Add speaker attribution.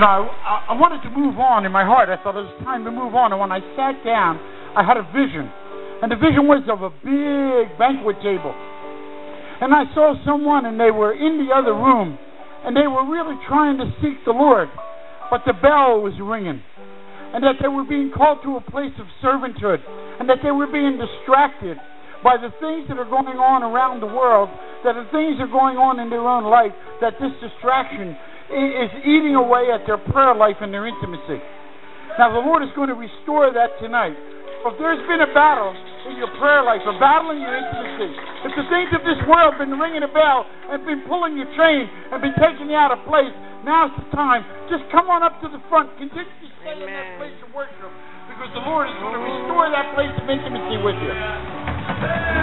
Speaker 1: I wanted to move on in my heart. I thought it was time to move on. And when I sat down, I had a vision. And the vision was of a big banquet table. And I saw someone, and they were in the other room, and they were really trying to seek the Lord. But the bell was ringing. And that they were being called to a place of servanthood. And that they were being distracted by the things that are going on around the world, that the things that are going on in their own life, that this distraction is eating away at their prayer life and their intimacy. Now the Lord is going to restore that tonight. If there's been a battle in your prayer life, a battle in your intimacy, if the things of this world have been ringing a bell and been pulling your chain and been taking you out of place, now's the time. Just come on up to the front. Continue to stay in that place of worship, because the Lord is going to restore that place of intimacy with you.